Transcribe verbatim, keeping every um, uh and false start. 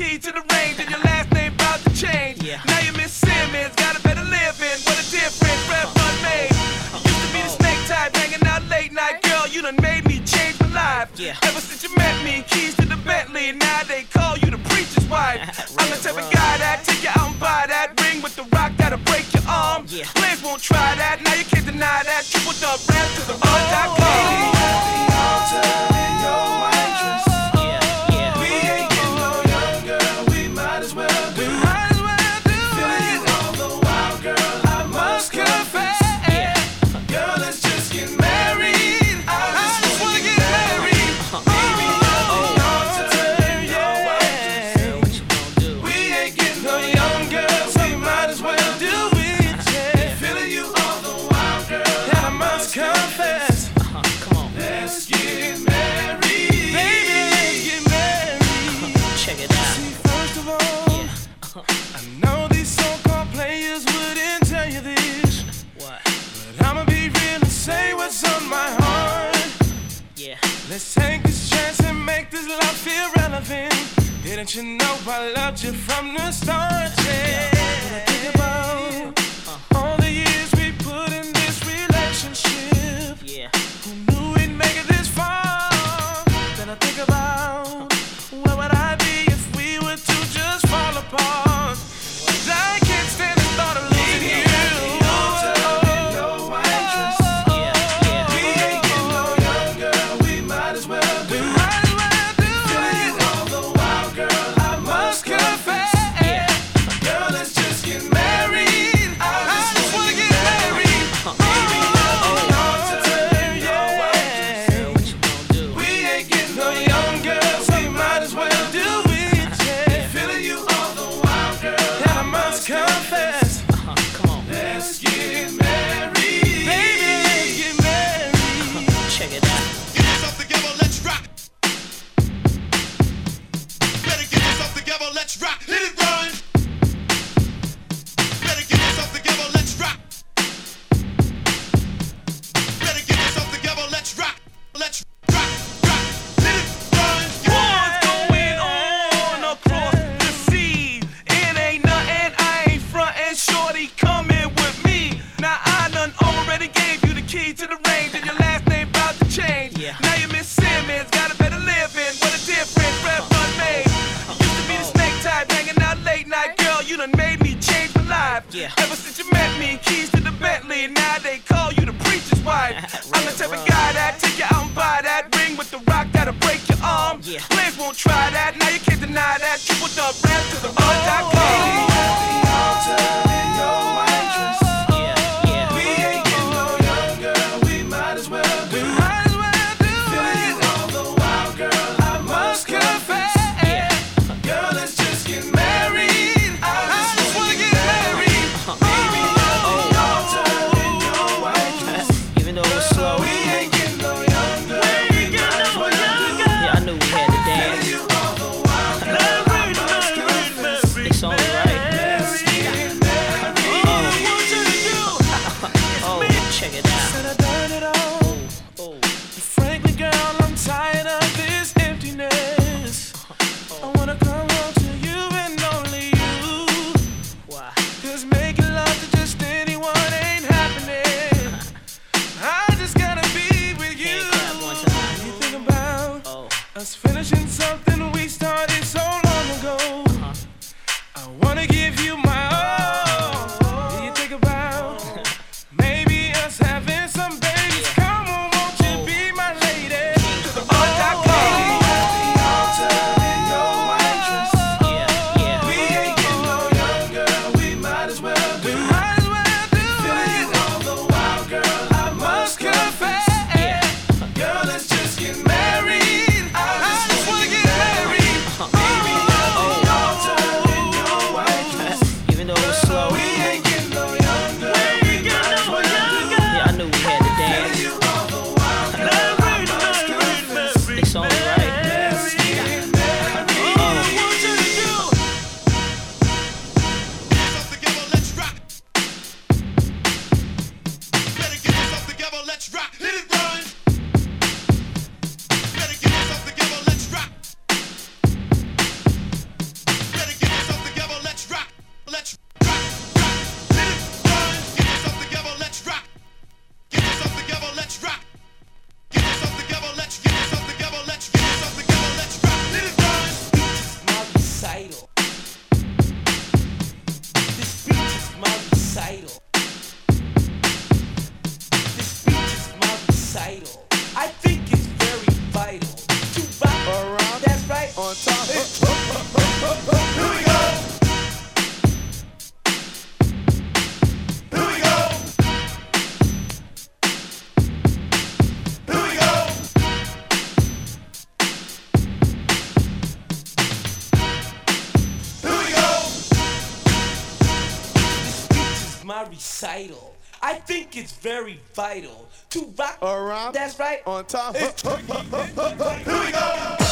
key to the range, and your last name about to change. Yeah. Now you Miss Simmons, got a better living. What a difference, Red Bud made. You used to be the snake type, hanging out late night, girl. You done made me change my life. Yeah. Ever since you met me, keys to the Bentley, now they call you the preacher's wife. I'm the type of guy that take you out and buy that ring with the rock that'll break your arm. Yeah. Players won't try that, now you can't deny that. Triple dub rap to the mud dot com. Let's take this chance and make this love feel relevant. Didn't you know I loved you from the start? Yeah. When I think about all the years we put in this relationship, yeah. Who knew we'd make it this far? Then I think about where would I be if we were to just fall apart? 'Cause I can't stand the thought of losing you. Yeah. Ever since you met me, keys to the Bentley, now they call you the preacher's wife. I'm the type of guy that take you out and buy that ring with the rock that'll break your arm. Yeah. Players won't try that, now you can't deny that. Triple dub rap to the mud dot com. Tired of this emptiness. I wanna come home to you and know my recital. I think it's very vital to rock around. That's right. On time. Here we go.